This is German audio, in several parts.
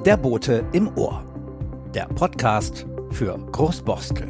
Der Bote im Ohr. Der Podcast für Großborstel.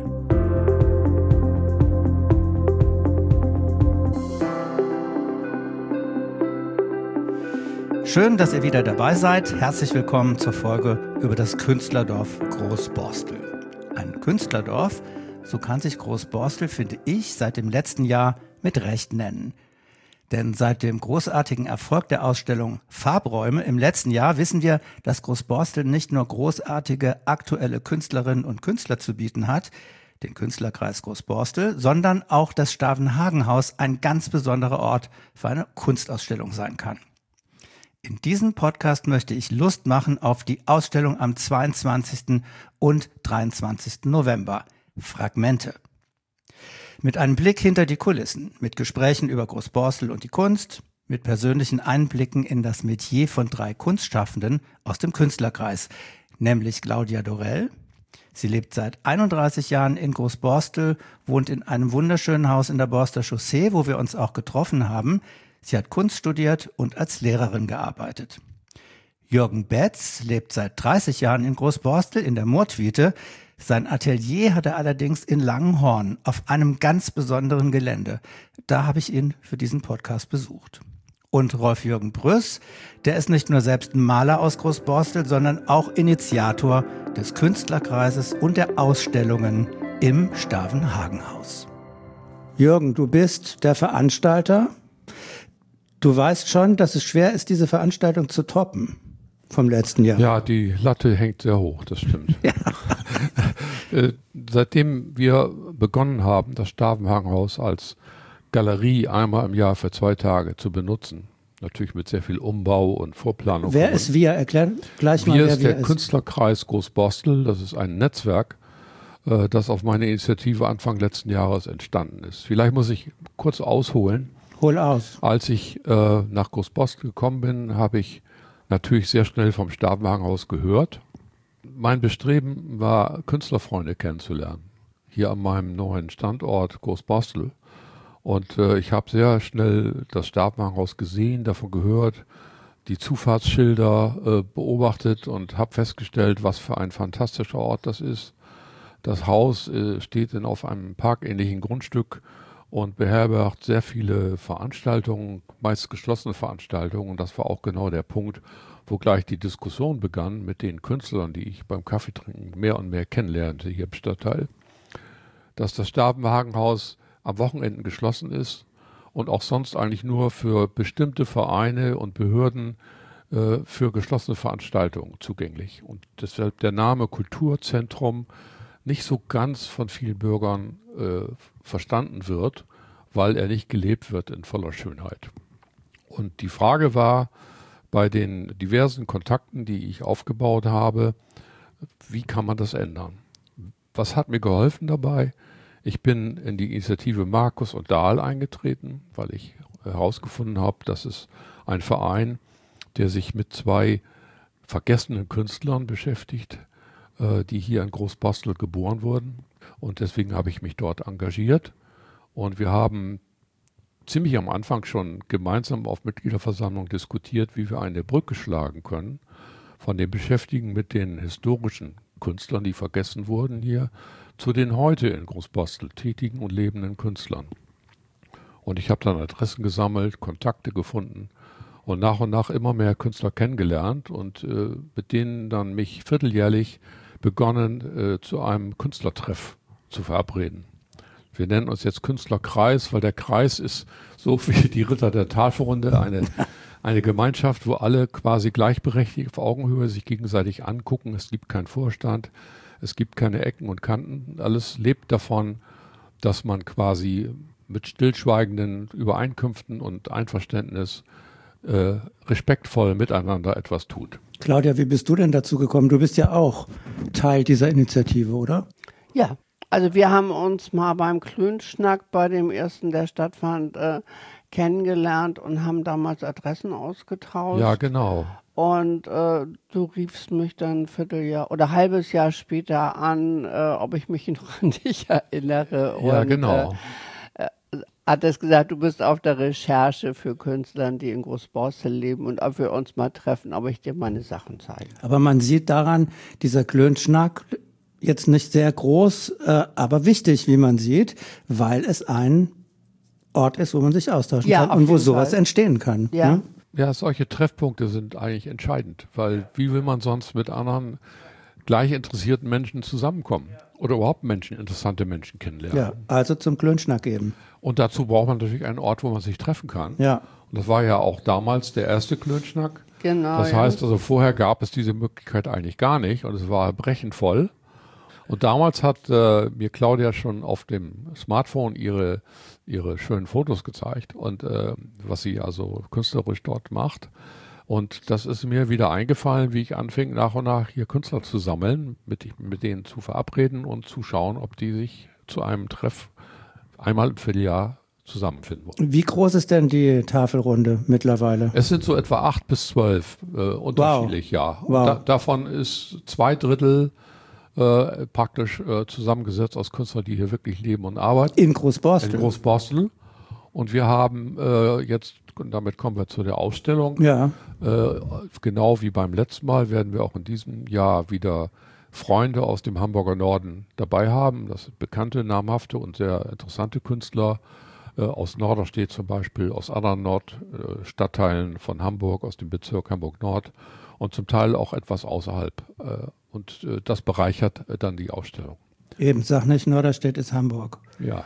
Schön, dass ihr wieder dabei seid. Herzlich willkommen zur Folge über das Künstlerdorf Großborstel. Ein Künstlerdorf, so kann sich Großborstel, finde ich, seit dem letzten Jahr mit Recht nennen. Denn seit dem großartigen Erfolg der Ausstellung Farbräume im letzten Jahr wissen wir, dass Großborstel nicht nur großartige aktuelle Künstlerinnen und Künstler zu bieten hat, den Künstlerkreis Großborstel, sondern auch das Stavenhagen-Haus ein ganz besonderer Ort für eine Kunstausstellung sein kann. In diesem Podcast möchte ich Lust machen auf die Ausstellung am 22. und 23. November. Fragmente. Mit einem Blick hinter die Kulissen, mit Gesprächen über Großborstel und die Kunst, mit persönlichen Einblicken in das Metier von 3 Kunstschaffenden aus dem Künstlerkreis, nämlich Claudia Dorell. Sie lebt seit 31 Jahren in Großborstel, wohnt in einem wunderschönen Haus in der Borster Chaussee, wo wir uns auch getroffen haben. Sie hat Kunst studiert und als Lehrerin gearbeitet. Jürgen Betz lebt seit 30 Jahren in Großborstel in der Murtwiete. Sein Atelier hat er allerdings in Langenhorn auf einem ganz besonderen Gelände. Da habe ich ihn für diesen Podcast besucht. Und Rolf-Jürgen Brüss, der ist nicht nur selbst Maler aus Großborstel, sondern auch Initiator des Künstlerkreises und der Ausstellungen im Stavenhagen-Haus. Jürgen, du bist der Veranstalter. Du weißt schon, dass es schwer ist, diese Veranstaltung zu toppen vom letzten Jahr. Ja, die Latte hängt sehr hoch, das stimmt. Ja. Seitdem wir begonnen haben, das Stavenhagen-Haus als Galerie einmal im Jahr für 2 Tage zu benutzen, natürlich mit sehr viel Umbau und Vorplanung. Wer ist wir? Erklär gleich mal, wir wer ist der Künstlerkreis Großborstel. Das ist ein Netzwerk, das auf meine Initiative Anfang letzten Jahres entstanden ist. Vielleicht muss ich kurz ausholen. Hol aus. Als ich nach Großborstel gekommen bin, habe ich natürlich sehr schnell vom Stavenhagen-Haus gehört. Mein Bestreben war, Künstlerfreunde kennenzulernen, hier an meinem neuen Standort Großborstel. Und ich habe sehr schnell das Stavenhagen-Haus gesehen, davon gehört, die Zufahrtsschilder beobachtet und habe festgestellt, was für ein fantastischer Ort das ist. Das Haus steht auf einem parkähnlichen Grundstück und beherbergt sehr viele Veranstaltungen, meist geschlossene Veranstaltungen. Und das war auch genau der Punkt, wo gleich die Diskussion begann mit den Künstlern, die ich beim Kaffeetrinken mehr und mehr kennenlernte hier im Stadtteil, dass das Stavenhagen-Haus am Wochenenden geschlossen ist und auch sonst eigentlich nur für bestimmte Vereine und Behörden für geschlossene Veranstaltungen zugänglich. Und deshalb der Name Kulturzentrum nicht so ganz von vielen Bürgern verstanden wird, weil er nicht gelebt wird in voller Schönheit. Und die Frage war, bei den diversen Kontakten, die ich aufgebaut habe, wie kann man das ändern? Was hat mir geholfen dabei? Ich bin in die Initiative Markus und Dahl eingetreten, weil ich herausgefunden habe, dass es ein Verein, der sich mit 2 vergessenen Künstlern beschäftigt, die hier in Großborstel geboren wurden. Und deswegen habe ich mich dort engagiert. Und wir haben ziemlich am Anfang schon gemeinsam auf Mitgliederversammlung diskutiert, wie wir eine Brücke schlagen können von den Beschäftigten mit den historischen Künstlern, die vergessen wurden hier, zu den heute in Großborstel tätigen und lebenden Künstlern. Und ich habe dann Adressen gesammelt, Kontakte gefunden und nach immer mehr Künstler kennengelernt und mit denen dann mich vierteljährlich begonnen, zu einem Künstlertreff zu verabreden. Wir nennen uns jetzt Künstlerkreis, weil der Kreis ist so wie die Ritter der Tafelrunde, eine Gemeinschaft, wo alle quasi gleichberechtigt auf Augenhöhe sich gegenseitig angucken. Es gibt keinen Vorstand, es gibt keine Ecken und Kanten. Alles lebt davon, dass man quasi mit stillschweigenden Übereinkünften und Einverständnis respektvoll miteinander etwas tut. Claudia, wie bist du denn dazu gekommen? Du bist ja auch Teil dieser Initiative, oder? Ja, also wir haben uns mal beim Klönschnack bei dem ersten, der stattfand, kennengelernt und haben damals Adressen ausgetauscht. Ja, genau. Und du riefst mich dann ein Vierteljahr oder halbes Jahr später an, ob ich mich noch an dich erinnere. Ja, und, genau. hattest gesagt, du bist auf der Recherche für Künstler, die in Großborstel leben und ob wir uns mal treffen, ob ich dir meine Sachen zeige. Aber man sieht daran, dieser Klönschnack, jetzt nicht sehr groß, aber wichtig, wie man sieht, weil es ein Ort ist, wo man sich austauschen kann und wo sowas entstehen kann. Ja. Ne? Ja, solche Treffpunkte sind eigentlich entscheidend, weil wie will man sonst mit anderen gleich interessierten Menschen zusammenkommen oder überhaupt interessante Menschen kennenlernen? Ja, also zum Klönschnack eben. Und dazu braucht man natürlich einen Ort, wo man sich treffen kann. Ja. Und das war ja auch damals der erste Klönschnack. Genau. Das heißt also, vorher gab es diese Möglichkeit eigentlich gar nicht und es war brechend voll. Und damals hat mir Claudia schon auf dem Smartphone ihre schönen Fotos gezeigt und was sie also künstlerisch dort macht. Und das ist mir wieder eingefallen, wie ich anfing, nach und nach hier Künstler zu sammeln, mit denen zu verabreden und zu schauen, ob die sich zu einem Treff einmal im Vierteljahr zusammenfinden wollen. Wie groß ist denn die Tafelrunde mittlerweile? Es sind so etwa 8 bis 12 unterschiedlich, ja. Wow. Davon ist 2/3 praktisch zusammengesetzt aus Künstlern, die hier wirklich leben und arbeiten. In Großborstel? In Großborstel. Und wir haben jetzt, damit kommen wir zu der Ausstellung, Ja. Genau wie beim letzten Mal werden wir auch in diesem Jahr wieder Freunde aus dem Hamburger Norden dabei haben. Das sind bekannte, namhafte und sehr interessante Künstler aus Norderstedt zum Beispiel, aus anderen Nordstadtteilen von Hamburg, aus dem Bezirk Hamburg-Nord und zum Teil auch etwas außerhalb. Und das bereichert dann die Ausstellung. Eben, sag nicht, Norderstedt ist Hamburg. Ja.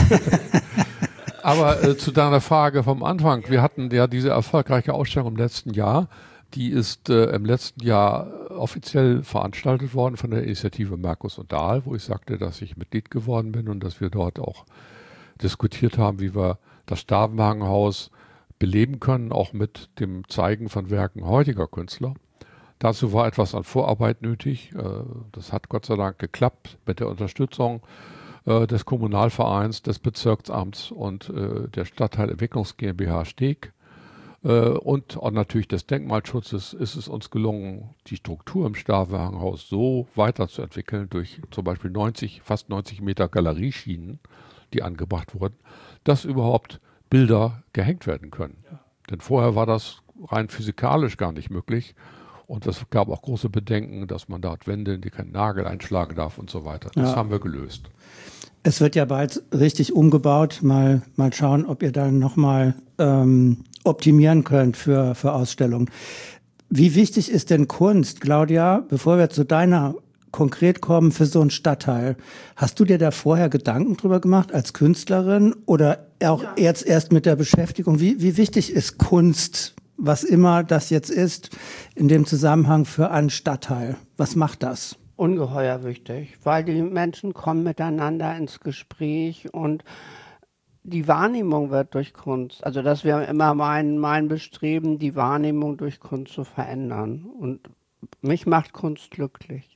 Aber zu deiner Frage vom Anfang, wir hatten ja diese erfolgreiche Ausstellung im letzten Jahr, die ist im letzten Jahr offiziell veranstaltet worden von der Initiative Markus und Dahl, wo ich sagte, dass ich Mitglied geworden bin und dass wir dort auch diskutiert haben, wie wir das Stavenhagenhaus beleben können, auch mit dem Zeigen von Werken heutiger Künstler. Dazu war etwas an Vorarbeit nötig. Das hat Gott sei Dank geklappt mit der Unterstützung des Kommunalvereins, des Bezirksamts und der Stadtteilentwicklungs GmbH Steg. Und natürlich des Denkmalschutzes ist es uns gelungen, die Struktur im Stavenhagenhaus so weiterzuentwickeln durch zum Beispiel fast 90 Meter Galerieschienen, die angebracht wurden, dass überhaupt Bilder gehängt werden können. Ja. Denn vorher war das rein physikalisch gar nicht möglich. Und es gab auch große Bedenken, dass man dort Wände, in die kein Nagel einschlagen darf und so weiter. Das haben wir gelöst. Es wird ja bald richtig umgebaut. Mal schauen, ob ihr dann nochmal optimieren könnt für Ausstellungen. Wie wichtig ist denn Kunst, Claudia, bevor wir zu deiner konkret kommen, für so einen Stadtteil? Hast du dir da vorher Gedanken drüber gemacht als Künstlerin oder auch jetzt erst mit der Beschäftigung? Wie wichtig ist Kunst, was immer das jetzt ist, in dem Zusammenhang für einen Stadtteil? Was macht das? Ungeheuer wichtig, weil die Menschen kommen miteinander ins Gespräch und die Wahrnehmung wird durch Kunst, also dass wir immer mein Bestreben, die Wahrnehmung durch Kunst zu verändern. Und mich macht Kunst glücklich.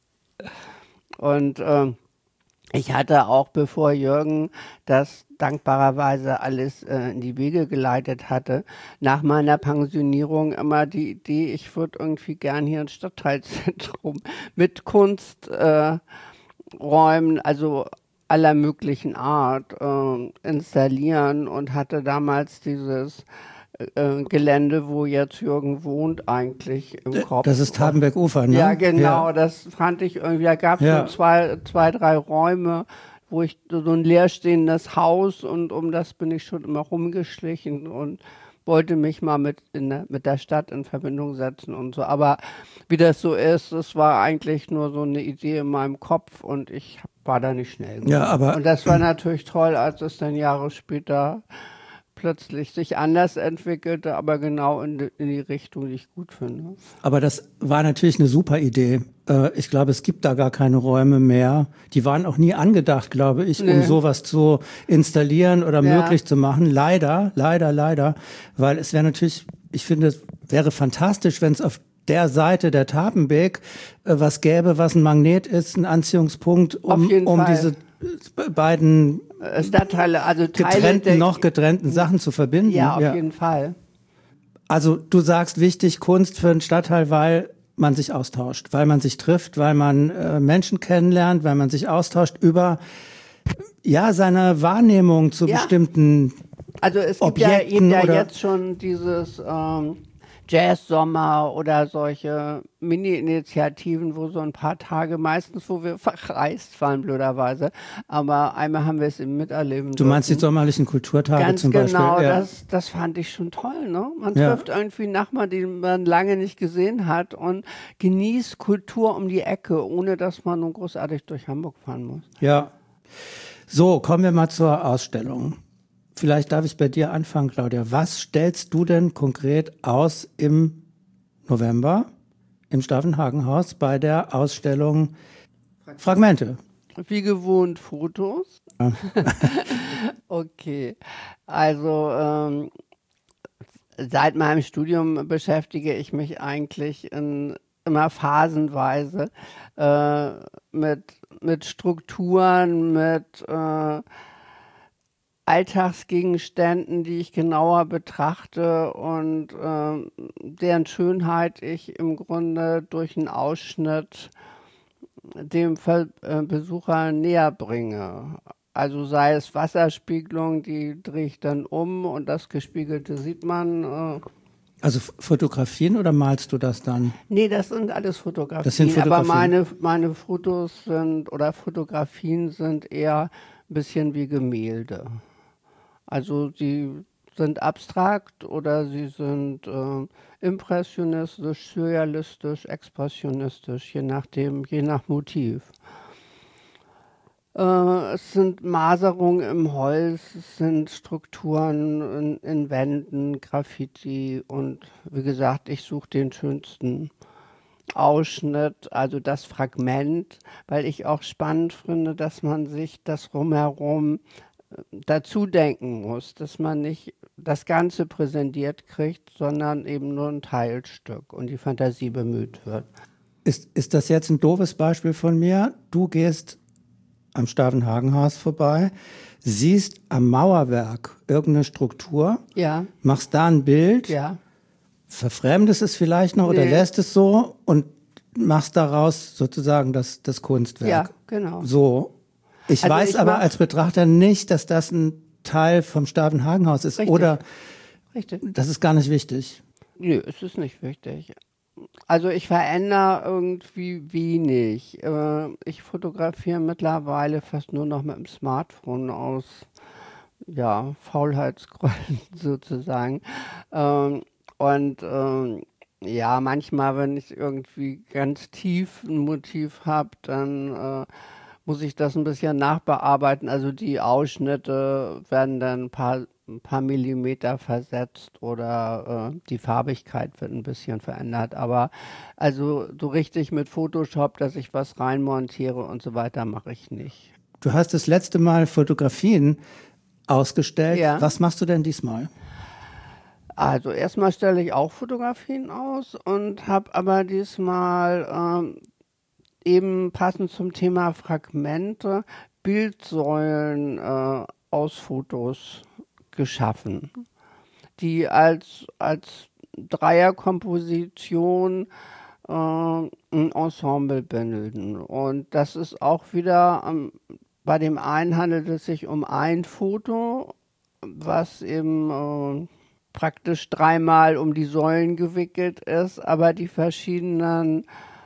Und ich hatte auch, bevor Jürgen das dankbarerweise alles in die Wege geleitet hatte, nach meiner Pensionierung immer die Idee, ich würde irgendwie gern hier ein Stadtteilzentrum mit Kunsträumen, also aller möglichen Art, installieren und hatte damals dieses Gelände, wo jetzt Jürgen wohnt, eigentlich im Kopf. Das ist Tabenberg-Ufer, ne? Ja, genau, ja. Das fand ich irgendwie, da gab es so zwei, drei Räume, wo ich so ein leerstehendes Haus und um das bin ich schon immer rumgeschlichen und wollte mich mal mit der Stadt in Verbindung setzen und so. Aber wie das so ist, es war eigentlich nur so eine Idee in meinem Kopf und ich war da nicht schnell genug. Ja, aber und das war natürlich toll, als es dann Jahre später plötzlich sich anders entwickelte, aber genau in die Richtung, die ich gut finde. Aber das war natürlich eine super Idee. Ich glaube, es gibt da gar keine Räume mehr. Die waren auch nie angedacht, glaube ich, um sowas zu installieren oder möglich zu machen. Leider, weil es wäre natürlich, ich finde, es wäre fantastisch, wenn es auf der Seite der Tapenbeek was gäbe, was ein Magnet ist, ein Anziehungspunkt, um diese beiden Stadtteile, also getrennten Sachen zu verbinden. Ja, auf jeden Fall. Also du sagst, wichtig Kunst für einen Stadtteil, weil man sich austauscht, weil man sich trifft, weil man Menschen kennenlernt, weil man sich austauscht über ja, seiner Wahrnehmung zu bestimmten Also es gibt Objekten ja oder jetzt schon dieses Jazz-Sommer oder solche Mini-Initiativen, wo so ein paar Tage, meistens wo wir verreist waren, blöderweise, aber einmal haben wir es eben miterleben du meinst die dürfen. sommerlichen Kulturtage Ganz zum Beispiel? genau, Ja. das fand ich schon toll, ne? Man Ja. trifft irgendwie Nachbarn, die man lange nicht gesehen hat und genießt Kultur um die Ecke, ohne dass man nun großartig durch Hamburg fahren muss. Ja. So, kommen wir mal zur Ausstellung. Vielleicht darf ich bei dir anfangen, Claudia. Was stellst du denn konkret aus im November im Stavenhagen-Haus bei der Ausstellung Fragmente? Wie gewohnt Fotos. Ja. Okay, also seit meinem Studium beschäftige ich mich eigentlich immer phasenweise mit Strukturen, mit Alltagsgegenständen, die ich genauer betrachte und deren Schönheit ich im Grunde durch einen Ausschnitt dem Besucher näher bringe. Also sei es Wasserspiegelung, die drehe ich dann um und das Gespiegelte sieht man. Also Fotografien oder malst du das dann? Nee, das sind alles Fotografien. Das sind Fotografien. Aber meine Fotos oder Fotografien sind eher ein bisschen wie Gemälde. Also sie sind abstrakt oder sie sind impressionistisch, surrealistisch, expressionistisch, je nach Motiv. Es sind Maserungen im Holz, es sind Strukturen in Wänden, Graffiti und wie gesagt, ich suche den schönsten Ausschnitt, also das Fragment, weil ich auch spannend finde, dass man sich das Rumherum dazu denken muss, dass man nicht das Ganze präsentiert kriegt, sondern eben nur ein Teilstück und die Fantasie bemüht wird. Ist das jetzt ein doofes Beispiel von mir? Du gehst am Stavenhagen-Haus vorbei, siehst am Mauerwerk irgendeine Struktur, Ja, machst da ein Bild, ja. verfremdest es vielleicht noch oder Nee. lässt es so und machst daraus sozusagen das Kunstwerk. Ja, genau. So. Ich Also weiß ich aber mach- als Betrachter nicht, dass das ein Teil vom Stavenhagen-Haus ist. Richtig. Oder Richtig. das ist gar nicht wichtig. Nö, es ist nicht wichtig. Also ich verändere irgendwie wenig. Ich fotografiere mittlerweile fast nur noch mit dem Smartphone aus, ja, Faulheitsgründen sozusagen. Ja, manchmal, wenn ich irgendwie ganz tief ein Motiv habe, dann muss ich das ein bisschen nachbearbeiten. Also die Ausschnitte werden dann ein paar Millimeter versetzt oder die Farbigkeit wird ein bisschen verändert. Aber also so richtig mit Photoshop, dass ich was reinmontiere und so weiter, mache ich nicht. Du hast das letzte Mal Fotografien ausgestellt. Ja. Was machst du denn diesmal? Also erstmal stelle ich auch Fotografien aus und habe aber diesmal eben passend zum Thema Fragmente Bildsäulen aus Fotos geschaffen, die als Dreierkomposition ein Ensemble bilden. Und das ist auch wieder, bei dem einen handelt es sich um ein Foto, was eben praktisch dreimal um die Säulen gewickelt ist, aber die verschiedenen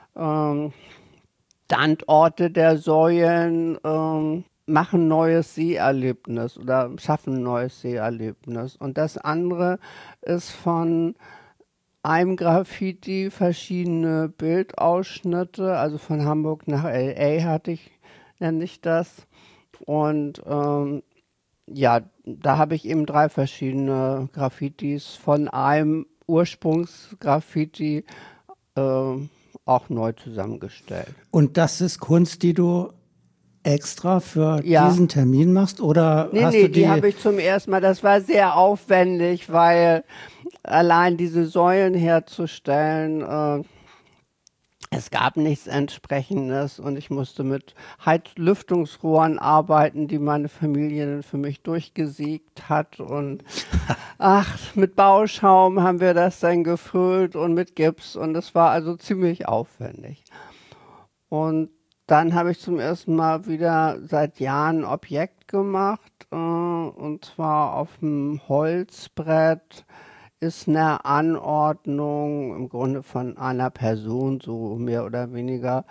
Standorte der Säulen machen neues Seherlebnis oder schaffen ein neues Seherlebnis. Und das andere ist von einem Graffiti verschiedene Bildausschnitte, also von Hamburg nach L.A. nenne ich das. Und ja, da habe ich eben 3 verschiedene Graffitis von einem Ursprungsgraffiti auch neu zusammengestellt. Und das ist Kunst, die du extra für Ja. diesen Termin machst? Oder hast Nee, du die habe ich zum ersten Mal. Das war sehr aufwendig, weil allein diese Säulen herzustellen, es gab nichts Entsprechendes und ich musste mit Heizlüftungsrohren arbeiten, die meine Familie dann für mich durchgesägt hat. Und mit Bauschaum haben wir das dann gefüllt und mit Gips und es war also ziemlich aufwendig. Und Dann habe ich zum ersten Mal wieder seit Jahren ein Objekt gemacht, und zwar auf dem Holzbrett ist eine Anordnung im Grunde von einer Person, so mehr oder weniger,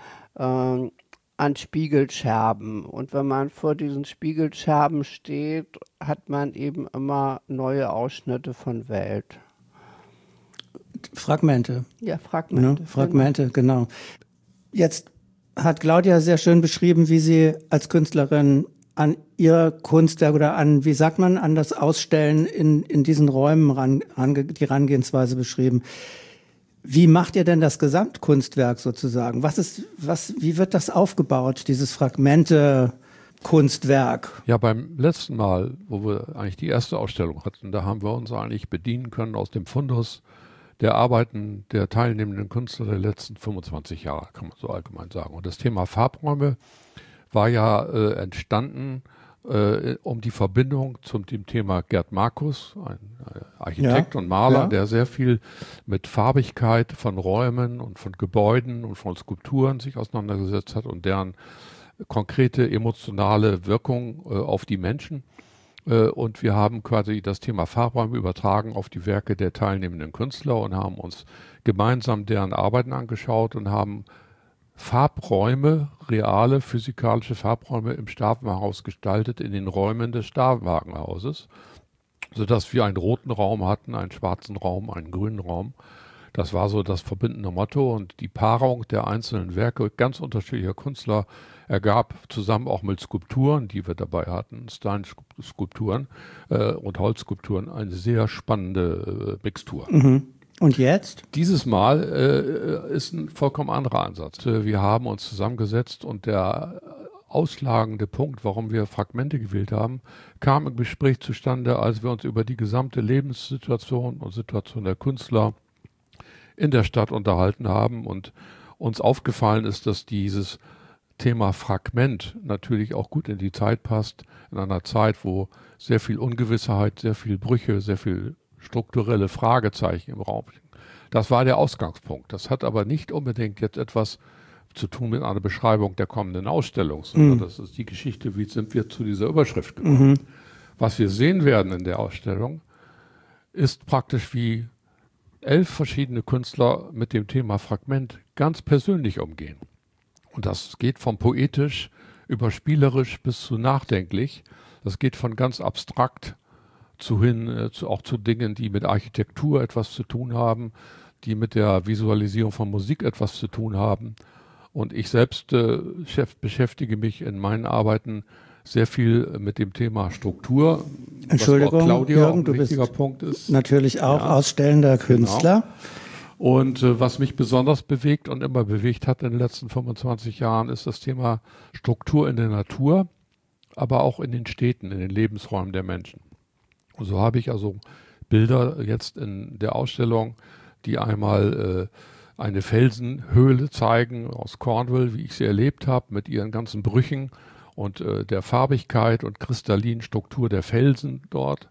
an Spiegelscherben. Und wenn man vor diesen Spiegelscherben steht, hat man eben immer neue Ausschnitte von Welt. Fragmente. Ja, Fragmente. Ne? Fragmente, genau. Jetzt hat Claudia sehr schön beschrieben, wie sie als Künstlerin an ihr Kunstwerk oder an, wie sagt man, an das Ausstellen in diesen Räumen die Herangehensweise beschrieben. Wie macht ihr denn das Gesamtkunstwerk sozusagen? Wie wird das aufgebaut, dieses Fragmente-Kunstwerk? Ja, beim letzten Mal, wo wir eigentlich die erste Ausstellung hatten, da haben wir uns eigentlich bedienen können aus dem Fundus der Arbeiten der teilnehmenden Künstler der letzten 25 Jahre, kann man so allgemein sagen. Und das Thema Farbräume war ja entstanden um die Verbindung zum dem Thema Gerd Markus, ein Architekt und Maler, der sehr viel mit Farbigkeit von Räumen und von Gebäuden und von Skulpturen sich auseinandergesetzt hat und deren konkrete emotionale Wirkung auf die Menschen. Und wir haben quasi das Thema Farbräume übertragen auf die Werke der teilnehmenden Künstler und haben uns gemeinsam deren Arbeiten angeschaut und haben Farbräume, reale physikalische Farbräume im Staatenwagenhaus gestaltet in den Räumen des Staatenwagenhauses, sodass wir einen roten Raum hatten, einen schwarzen Raum, einen grünen Raum. Das war so das verbindende Motto und die Paarung der einzelnen Werke ganz unterschiedlicher Künstler ergab zusammen auch mit Skulpturen, die wir dabei hatten, Steinskulpturen und Holzskulpturen, eine sehr spannende Mixtur. Mhm. Und jetzt? Dieses Mal ist ein vollkommen anderer Ansatz. Wir haben uns zusammengesetzt und der ausschlagende Punkt, warum wir Fragmente gewählt haben, kam im Gespräch zustande, als wir uns über die gesamte Lebenssituation und Situation der Künstler in der Stadt unterhalten haben und uns aufgefallen ist, dass dieses Thema Fragment natürlich auch gut in die Zeit passt, in einer Zeit, wo sehr viel Ungewissheit, sehr viel Brüche, sehr viel strukturelle Fragezeichen im Raum sind. Das war der Ausgangspunkt. Das hat aber nicht unbedingt jetzt etwas zu tun mit einer Beschreibung der kommenden Ausstellung, sondern das ist die Geschichte, wie sind wir zu dieser Überschrift gekommen. Was wir sehen werden in der Ausstellung, ist praktisch wie 11 verschiedene Künstler mit dem Thema Fragment ganz persönlich umgehen. Und das geht von poetisch über spielerisch bis zu nachdenklich. Das geht von ganz abstrakt auch zu Dingen, die mit Architektur etwas zu tun haben, die mit der Visualisierung von Musik etwas zu tun haben. Und ich selbst beschäftige mich in meinen Arbeiten sehr viel mit dem Thema Struktur. Entschuldigung, was auch Claudia Jürgen, ein wichtiger Punkt ist. Natürlich auch ausstellender Künstler. Genau. Und was mich besonders bewegt und immer bewegt hat in den letzten 25 Jahren, ist das Thema Struktur in der Natur, aber auch in den Städten, in den Lebensräumen der Menschen. Und so habe ich also Bilder jetzt in der Ausstellung, die einmal eine Felsenhöhle zeigen aus Cornwall, wie ich sie erlebt habe, mit ihren ganzen Brüchen und der Farbigkeit und kristallinen Struktur der Felsen dort.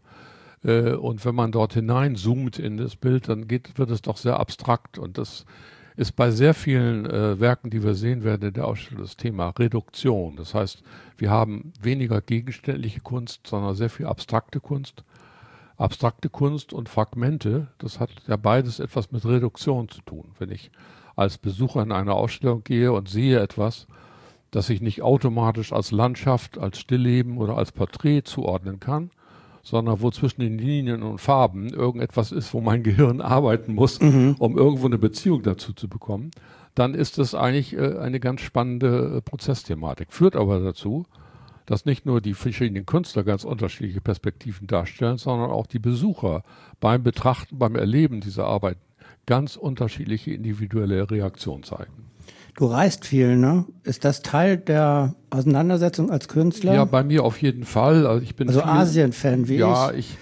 Und wenn man dort hineinzoomt in das Bild, dann wird es doch sehr abstrakt. Und das ist bei sehr vielen Werken, die wir sehen werden in der Ausstellung, das Thema Reduktion. Das heißt, wir haben weniger gegenständliche Kunst, sondern sehr viel abstrakte Kunst. Abstrakte Kunst und Fragmente, das hat ja beides etwas mit Reduktion zu tun. Wenn ich als Besucher in eine Ausstellung gehe und sehe etwas, das ich nicht automatisch als Landschaft, als Stillleben oder als Porträt zuordnen kann, sondern wo zwischen den Linien und Farben irgendetwas ist, wo mein Gehirn arbeiten muss, um irgendwo eine Beziehung dazu zu bekommen, dann ist das eigentlich eine ganz spannende Prozessthematik. Führt aber dazu, dass nicht nur die verschiedenen Künstler ganz unterschiedliche Perspektiven darstellen, sondern auch die Besucher beim Betrachten, beim Erleben dieser Arbeit ganz unterschiedliche individuelle Reaktionen zeigen. Du reist viel, ne? Ist das Teil der Auseinandersetzung als Künstler? Ja, bei mir auf jeden Fall. Also ich bin Asien-Fan, wie ich.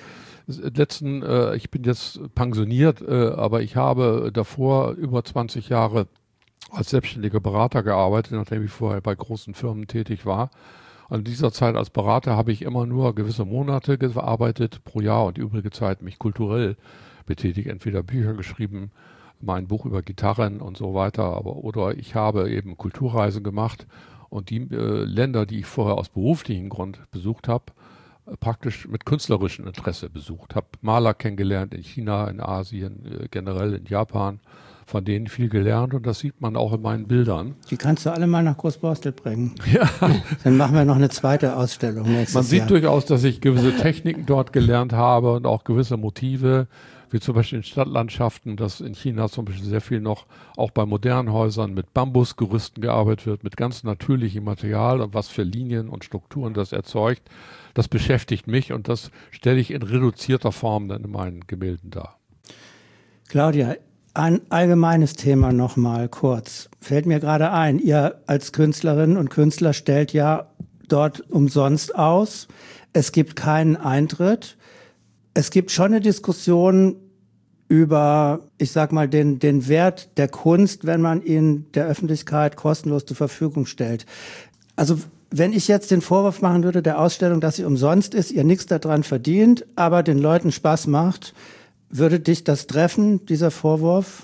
Ich bin jetzt pensioniert, aber ich habe davor über 20 Jahre als selbstständiger Berater gearbeitet, nachdem ich vorher bei großen Firmen tätig war. In dieser Zeit als Berater habe ich immer nur gewisse Monate gearbeitet pro Jahr und die übrige Zeit mich kulturell betätigt, entweder Bücher geschrieben, mein Buch über Gitarren und so weiter, oder ich habe eben Kulturreisen gemacht und die Länder, die ich vorher aus beruflichem Grund besucht habe, praktisch mit künstlerischem Interesse besucht. Habe Maler kennengelernt in China, in Asien, generell in Japan, von denen viel gelernt und das sieht man auch in meinen Bildern. Die kannst du alle mal nach Großborstel bringen. Ja. Dann machen wir noch eine zweite Ausstellung nächstes Jahr. Man sieht durchaus, dass ich gewisse Techniken dort gelernt habe und auch gewisse Motive, wie zum Beispiel in Stadtlandschaften, dass in China zum Beispiel sehr viel noch auch bei modernen Häusern mit Bambusgerüsten gearbeitet wird, mit ganz natürlichem Material und was für Linien und Strukturen das erzeugt. Das beschäftigt mich und das stelle ich in reduzierter Form dann in meinen Gemälden dar. Claudia, ein allgemeines Thema noch mal kurz. Fällt mir gerade ein, ihr als Künstlerinnen und Künstler stellt ja dort umsonst aus. Es gibt keinen Eintritt. Es gibt schon eine Diskussion über, ich sag mal, den Wert der Kunst, wenn man ihn der Öffentlichkeit kostenlos zur Verfügung stellt. Also wenn ich jetzt den Vorwurf machen würde der Ausstellung, dass sie umsonst ist, ihr nichts daran verdient, aber den Leuten Spaß macht, würde dich das treffen, dieser Vorwurf?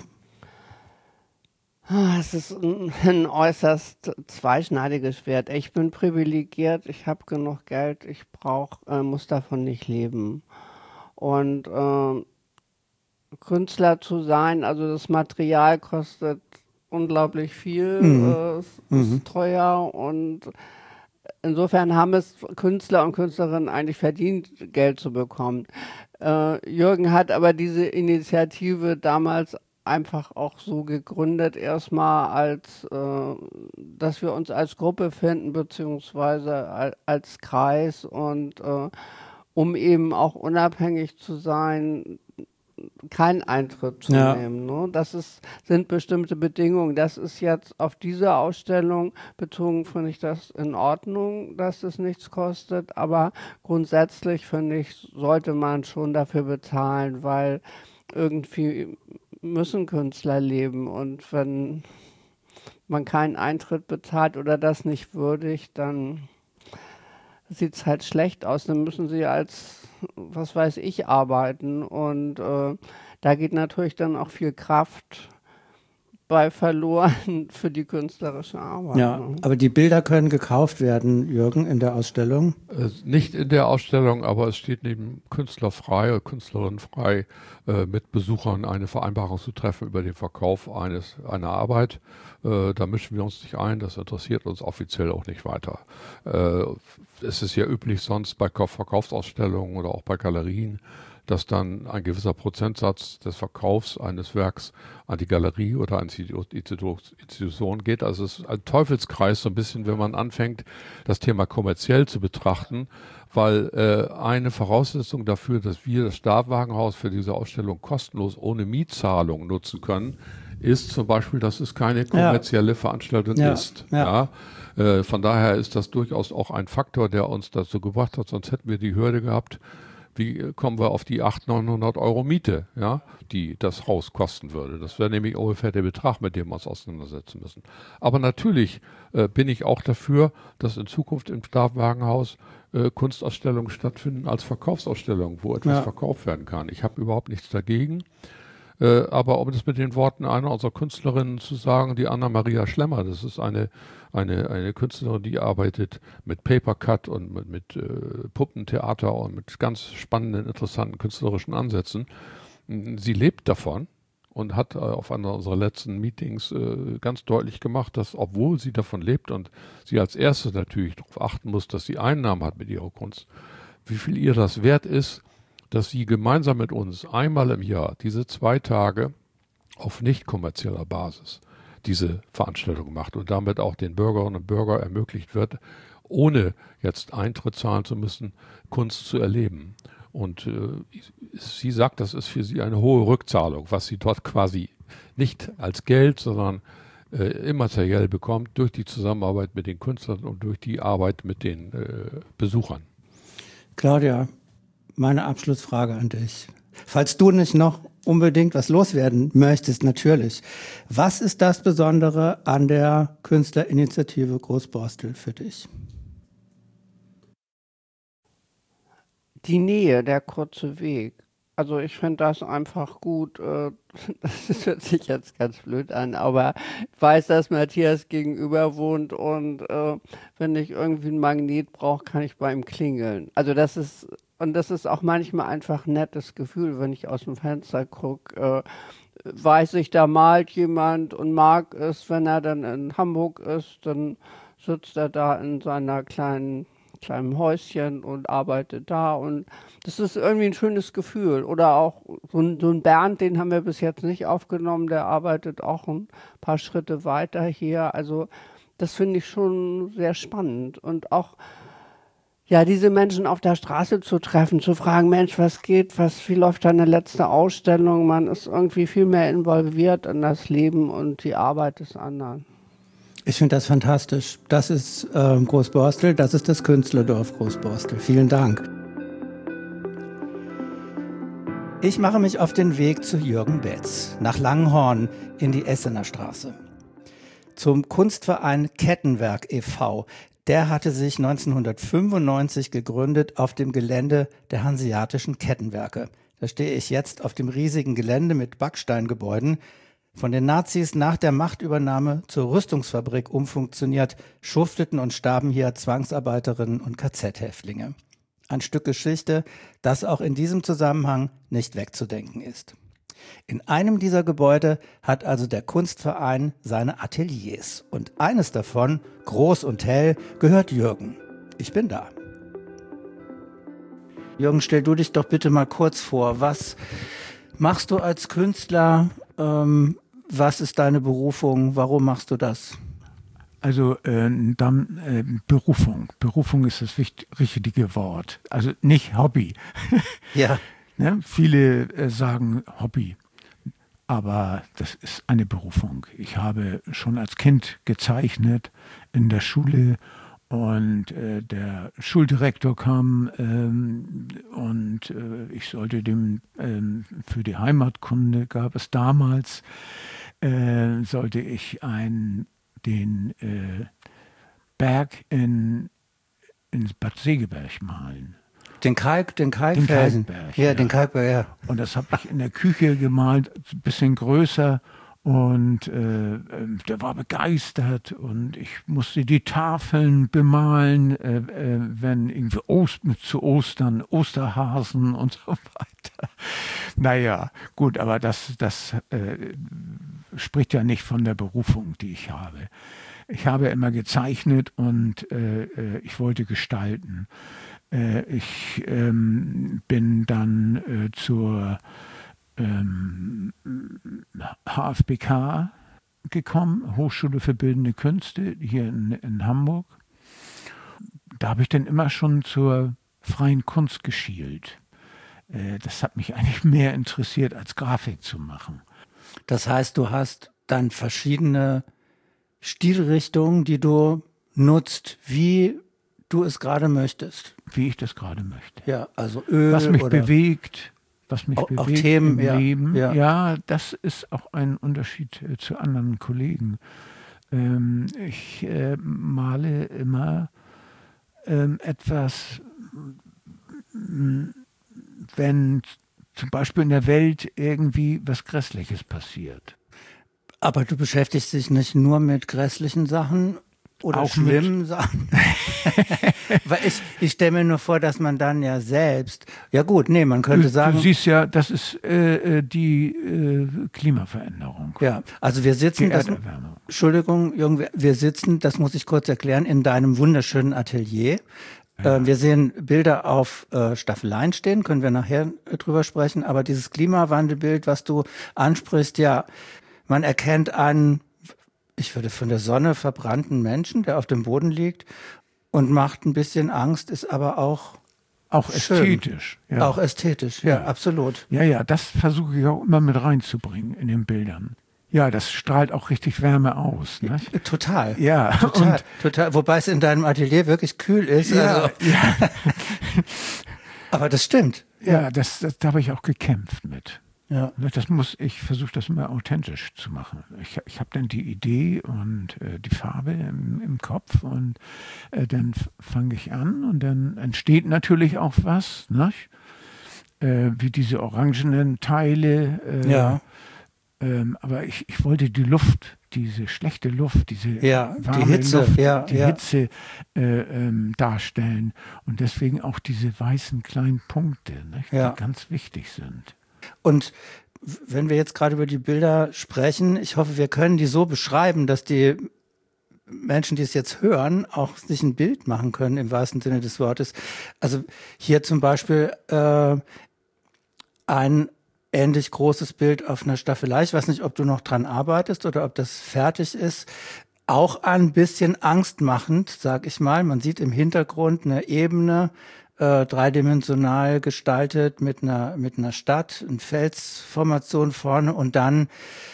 Es ist ein äußerst zweischneidiges Schwert. Ich bin privilegiert, ich habe genug Geld, ich muss davon nicht leben. Und Künstler zu sein, also das Material kostet unglaublich viel, es ist teuer und insofern haben es Künstler und Künstlerinnen eigentlich verdient, Geld zu bekommen. Jürgen hat aber diese Initiative damals einfach auch so gegründet, erstmal als, dass wir uns als Gruppe finden, beziehungsweise als Kreis und um eben auch unabhängig zu sein, keinen Eintritt zu nehmen. Ne? Sind bestimmte Bedingungen. Das ist jetzt auf diese Ausstellung bezogen, finde ich das in Ordnung, dass es nichts kostet. Aber grundsätzlich, finde ich, sollte man schon dafür bezahlen, weil irgendwie müssen Künstler leben. Und wenn man keinen Eintritt bezahlt oder das nicht würdigt, dann sieht es halt schlecht aus. Dann müssen sie als, was weiß ich, arbeiten. Und da geht natürlich dann auch viel Kraft bei verloren für die künstlerische Arbeit. Ja, aber die Bilder können gekauft werden, Jürgen, in der Ausstellung? Nicht in der Ausstellung, aber es steht neben Künstler frei oder Künstlerin frei, mit Besuchern eine Vereinbarung zu treffen über den Verkauf einer Arbeit. Da mischen wir uns nicht ein, das interessiert uns offiziell auch nicht weiter. Es ist ja üblich sonst bei Verkaufsausstellungen oder auch bei Galerien, dass dann ein gewisser Prozentsatz des Verkaufs eines Werks an die Galerie oder an die Institution geht. Also es ist ein Teufelskreis so ein bisschen, wenn man anfängt, das Thema kommerziell zu betrachten, weil eine Voraussetzung dafür, dass wir das Stabwagenhaus für diese Ausstellung kostenlos ohne Mietzahlung nutzen können, ist zum Beispiel, dass es keine kommerzielle Veranstaltung ist. Ja. Von daher ist das durchaus auch ein Faktor, der uns dazu gebracht hat, sonst hätten wir die Hürde gehabt, wie kommen wir auf die 800-900 Euro Miete, ja, die das Haus kosten würde. Das wäre nämlich ungefähr der Betrag, mit dem wir uns auseinandersetzen müssen. Aber natürlich bin ich auch dafür, dass in Zukunft im Stabwagenhaus Kunstausstellungen stattfinden als Verkaufsausstellungen, wo etwas verkauft werden kann. Ich habe überhaupt nichts dagegen. Aber um das mit den Worten einer unserer Künstlerinnen zu sagen, die Anna-Maria Schlemmer, das ist eine Künstlerin, die arbeitet mit Papercut und mit Puppentheater und mit ganz spannenden, interessanten künstlerischen Ansätzen. Sie lebt davon und hat auf einer unserer letzten Meetings ganz deutlich gemacht, dass obwohl sie davon lebt und sie als erstes natürlich darauf achten muss, dass sie Einnahmen hat mit ihrer Kunst, wie viel ihr das wert ist, dass sie gemeinsam mit uns einmal im Jahr diese 2 Tage auf nicht kommerzieller Basis diese Veranstaltung macht und damit auch den Bürgerinnen und Bürgern ermöglicht wird, ohne jetzt Eintritt zahlen zu müssen, Kunst zu erleben. Und sie sagt, das ist für sie eine hohe Rückzahlung, was sie dort quasi nicht als Geld, sondern immateriell bekommt durch die Zusammenarbeit mit den Künstlern und durch die Arbeit mit den Besuchern. Claudia, meine Abschlussfrage an dich. Falls du nicht noch unbedingt was loswerden möchtest, natürlich. Was ist das Besondere an der Künstlerinitiative Großborstel für dich? Die Nähe, der kurze Weg. Also ich finde das einfach gut. Das hört sich jetzt ganz blöd an, aber ich weiß, dass Matthias gegenüber wohnt und wenn ich irgendwie ein Magnet brauche, kann ich bei ihm klingeln. Also das ist auch manchmal einfach ein nettes Gefühl, wenn ich aus dem Fenster gucke. Weiß ich, da malt jemand und mag es, wenn er dann in Hamburg ist, dann sitzt er da in seiner kleinen Häuschen und arbeitet da und das ist irgendwie ein schönes Gefühl. Oder auch so ein Bernd, den haben wir bis jetzt nicht aufgenommen, der arbeitet auch ein paar Schritte weiter hier. Also das finde ich schon sehr spannend und auch ja, diese Menschen auf der Straße zu treffen, zu fragen, Mensch, was geht, wie läuft deine letzte Ausstellung? Man ist irgendwie viel mehr involviert in das Leben und die Arbeit des anderen. Ich finde das fantastisch. Das ist Großborstel, das ist das Künstlerdorf Großborstel. Vielen Dank. Ich mache mich auf den Weg zu Jürgen Betz, nach Langenhorn in die Essener Straße. Zum Kunstverein Kettenwerk e.V., der hatte sich 1995 gegründet auf dem Gelände der Hanseatischen Kettenwerke. Da stehe ich jetzt auf dem riesigen Gelände mit Backsteingebäuden, von den Nazis nach der Machtübernahme zur Rüstungsfabrik umfunktioniert, schufteten und starben hier Zwangsarbeiterinnen und KZ-Häftlinge. Ein Stück Geschichte, das auch in diesem Zusammenhang nicht wegzudenken ist. In einem dieser Gebäude hat also der Kunstverein seine Ateliers. Und eines davon, groß und hell, gehört Jürgen. Ich bin da. Jürgen, stell du dich doch bitte mal kurz vor. Was machst du als Künstler? Was ist deine Berufung? Warum machst du das? Also Berufung. Berufung ist das richtige Wort. Also nicht Hobby. Ja. Ne? Viele sagen Hobby, aber das ist eine Berufung. Ich habe schon als Kind gezeichnet in der Schule und der Schuldirektor kam und ich sollte für die Heimatkunde gab es damals, sollte ich den Berg in Bad Segeberg malen. Den Kalkfelsen. Ja, den Kalkberg, ja. Und das habe ich in der Küche gemalt, ein bisschen größer. Und der war begeistert und ich musste die Tafeln bemalen, wenn irgendwie zu Ostern, Osterhasen und so weiter. Naja, gut, aber das spricht ja nicht von der Berufung, die ich habe. Ich habe immer gezeichnet und ich wollte gestalten. Ich bin dann zur HFBK gekommen, Hochschule für Bildende Künste hier in Hamburg. Da habe ich dann immer schon zur freien Kunst geschielt. Das hat mich eigentlich mehr interessiert, als Grafik zu machen. Das heißt, du hast dann verschiedene Stilrichtungen, die du nutzt, wie du es gerade möchtest. Wie ich das gerade möchte. Ja, also Öl was mich oder bewegt, auch Themen, im Leben. Ja. Ja, das ist auch ein Unterschied zu anderen Kollegen. Ich male immer etwas, wenn zum Beispiel in der Welt irgendwie was Grässliches passiert. Aber du beschäftigst dich nicht nur mit grässlichen Sachen oder auch schlimmen Sachen? Weil ich stelle mir nur vor, dass man dann ja selbst, ja gut, nee, man könnte sagen. Du siehst ja, das ist die Klimaveränderung. Ja, also wir sitzen, Entschuldigung, Jürgen, wir sitzen, das muss ich kurz erklären, in deinem wunderschönen Atelier. Ja. Wir sehen Bilder auf Staffeleien stehen, können wir nachher drüber sprechen, aber dieses Klimawandelbild, was du ansprichst, ja, man erkennt einen, ich würde von der Sonne verbrannten Menschen, der auf dem Boden liegt und macht ein bisschen Angst, ist aber auch ästhetisch. Ja. Auch ästhetisch, ja, absolut. Ja, das versuche ich auch immer mit reinzubringen in den Bildern. Ja, das strahlt auch richtig Wärme aus. Ne? Total. Ja, total. Wobei es in deinem Atelier wirklich kühl ist. Ja, also. ja. Aber das stimmt. Ja, da habe ich auch gekämpft mit. Ja. Ich versuche das immer authentisch zu machen. Ich habe dann die Idee und die Farbe im Kopf und dann fange ich an und dann entsteht natürlich auch was. Ne? wie diese orangenen Teile. Ja. Aber ich wollte die Luft, diese schlechte Luft, diese warme die Hitze, Luft, die Hitze darstellen. Und deswegen auch diese weißen kleinen Punkte, nicht, die ganz wichtig sind. Und wenn wir jetzt gerade über die Bilder sprechen, ich hoffe, wir können die so beschreiben, dass die Menschen, die es jetzt hören, auch sich ein Bild machen können im wahrsten Sinne des Wortes. Also hier zum Beispiel ein ähnlich großes Bild auf einer Staffelei. Ich weiß nicht, ob du noch dran arbeitest oder ob das fertig ist. Auch ein bisschen angstmachend, sag ich mal. Man sieht im Hintergrund eine Ebene, dreidimensional gestaltet mit einer Stadt, eine Felsformation vorne und dann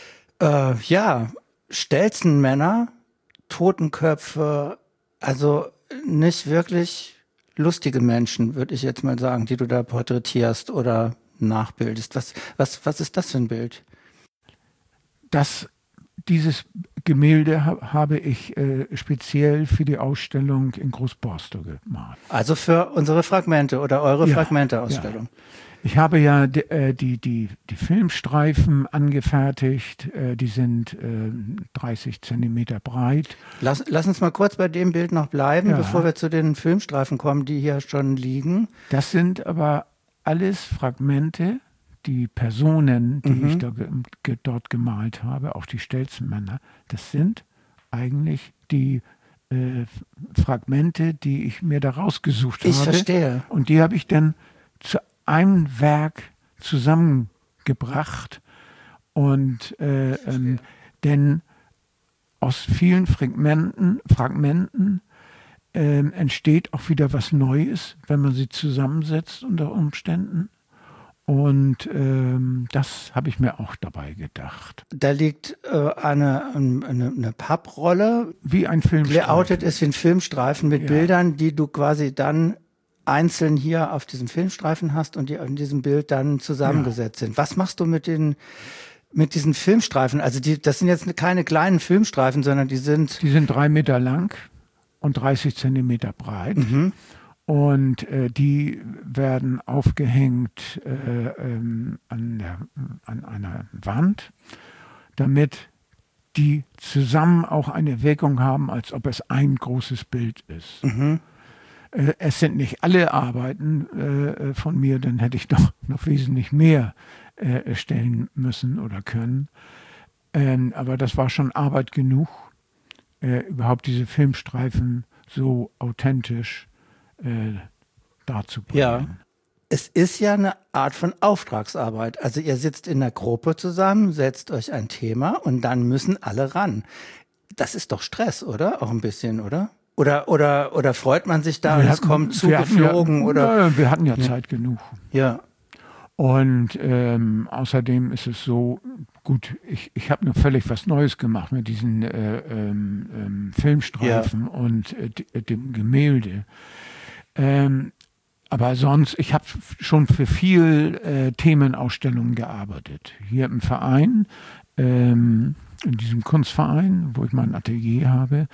Stelzenmänner, Totenköpfe, also nicht wirklich lustige Menschen, würde ich jetzt mal sagen, die du da porträtierst oder nachbildest. Was ist das für ein Bild? Dieses Gemälde habe ich speziell für die Ausstellung in Großborstel gemalt. Also für unsere Fragmente oder eure Fragmente-Ausstellung. Ja. Ich habe ja die Filmstreifen angefertigt, die sind 30 Zentimeter breit. Lass uns mal kurz bei dem Bild noch bleiben, bevor wir zu den Filmstreifen kommen, die hier schon liegen. Das sind aber alles Fragmente, die Personen, die ich dort gemalt habe, auch die Stelzenmänner, das sind eigentlich die Fragmente, die ich mir da rausgesucht habe. Ich verstehe. Und die habe ich dann zu einem Werk zusammengebracht. Und denn aus vielen Fragmenten entsteht auch wieder was Neues, wenn man sie zusammensetzt unter Umständen. Und das habe ich mir auch dabei gedacht. Da liegt eine Papprolle, wie ein Filmstreifen. Layoutet ist wie ein Filmstreifen mit Bildern, die du quasi dann einzeln hier auf diesem Filmstreifen hast und die in diesem Bild dann zusammengesetzt sind. Was machst du mit diesen Filmstreifen? Also das sind jetzt keine kleinen Filmstreifen, sondern die sind 3 Meter lang und 30 Zentimeter breit. Und die werden aufgehängt an einer Wand, damit die zusammen auch eine Wirkung haben, als ob es ein großes Bild ist. Es sind nicht alle Arbeiten von mir, dann hätte ich noch wesentlich mehr erstellen müssen oder können. Aber das war schon Arbeit genug, überhaupt diese Filmstreifen so authentisch darzubringen. Ja, es ist ja eine Art von Auftragsarbeit. Also ihr sitzt in einer Gruppe zusammen, setzt euch ein Thema und dann müssen alle ran. Das ist doch Stress, oder? Auch ein bisschen, oder? Oder freut man sich da und es kommt zugeflogen? Wir hatten ja Zeit genug. Ja. Und außerdem ist es so, gut, ich habe nur völlig was Neues gemacht mit diesen Filmstreifen und dem Gemälde. Aber sonst, ich habe schon für viel Themenausstellungen gearbeitet. Hier im Verein, in diesem Kunstverein, wo ich mein Atelier habe,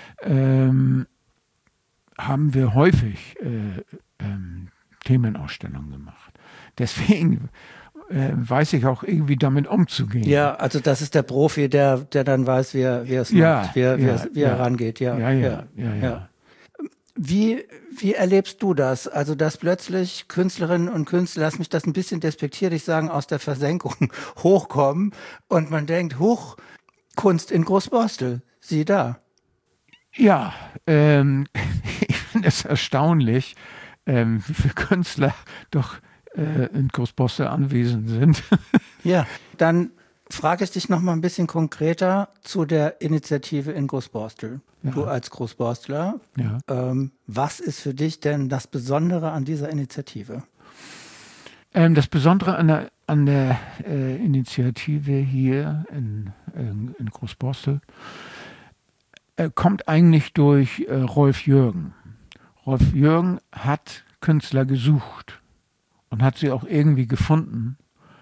haben wir häufig Themenausstellungen gemacht. Deswegen weiß ich auch irgendwie damit umzugehen. Ja, also das ist der Profi, der dann weiß, wie er es macht, wie er rangeht. Ja. Wie erlebst du das? Also, dass plötzlich Künstlerinnen und Künstler, lass mich das ein bisschen despektierlich sagen, aus der Versenkung hochkommen und man denkt, huch, Kunst in Großborstel, sieh da. Ja, ich finde es erstaunlich, wie viele Künstler doch in Großborstel anwesend sind. Ja, dann frage ich dich noch mal ein bisschen konkreter zu der Initiative in Großborstel. Ja. Du als Großborstler, was ist für dich denn das Besondere an dieser Initiative? Das Besondere an der Initiative hier in Großborstel kommt eigentlich durch Rolf Jürgen. Rolf Jürgen hat Künstler gesucht und hat sie auch irgendwie gefunden.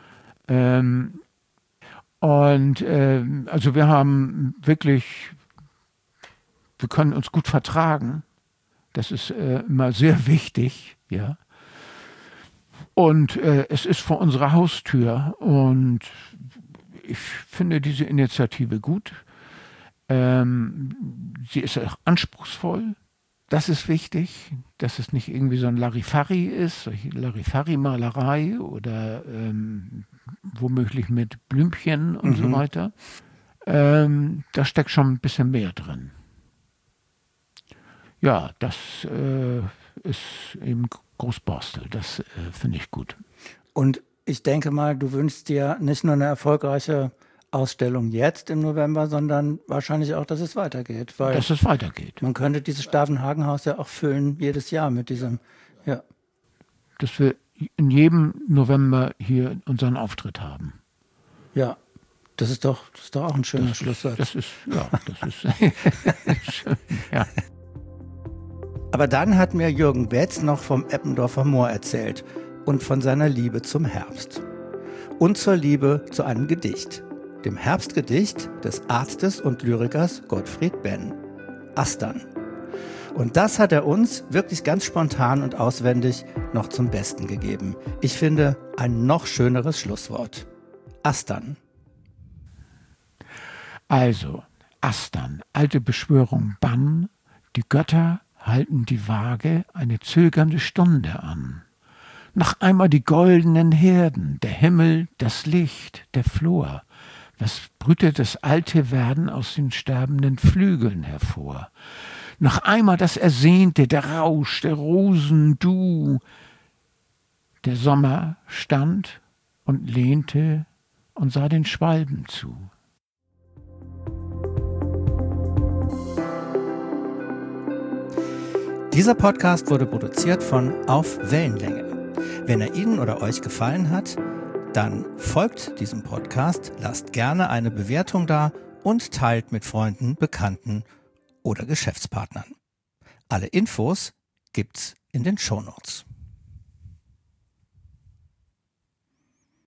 Also wir haben wirklich, wir können uns gut vertragen. Das ist immer sehr wichtig, ja. Und es ist vor unserer Haustür und ich finde diese Initiative gut. Sie ist auch anspruchsvoll. Das ist wichtig, dass es nicht irgendwie so ein Larifari ist, solche Larifari-Malerei oder womöglich mit Blümchen und so weiter. Da steckt schon ein bisschen mehr drin. Ja, das ist eben Großborstel. Das finde ich gut. Und ich denke mal, du wünschst dir nicht nur eine erfolgreiche Ausstellung jetzt im November, sondern wahrscheinlich auch, dass es weitergeht. Weil dass es weitergeht. Man könnte dieses Stavenhagen-Haus ja auch füllen jedes Jahr mit diesem, ja. Dass wir in jedem November hier unseren Auftritt haben. Ja, das ist doch auch ein schöner Schlusssatz. Das ist schön, ja. Aber dann hat mir Jürgen Betz noch vom Eppendorfer Moor erzählt und von seiner Liebe zum Herbst. Und zur Liebe zu einem Gedicht. Dem Herbstgedicht des Arztes und Lyrikers Gottfried Benn. Astern. Und das hat er uns wirklich ganz spontan und auswendig noch zum Besten gegeben. Ich finde ein noch schöneres Schlusswort. Astern. Also, Astern, alte Beschwörung Bann, die Götter halten die Waage eine zögernde Stunde an. Noch einmal die goldenen Herden, der Himmel, das Licht, der Flor. Was brütet das alte Werden aus den sterbenden Flügeln hervor? Noch einmal das Ersehnte, der Rausch, der Rosen, du. Der Sommer stand und lehnte und sah den Schwalben zu. Dieser Podcast wurde produziert von Auf Wellenlänge. Wenn er Ihnen oder euch gefallen hat, dann folgt diesem Podcast, lasst gerne eine Bewertung da und teilt mit Freunden, Bekannten oder Geschäftspartnern. Alle Infos gibt's in den Shownotes.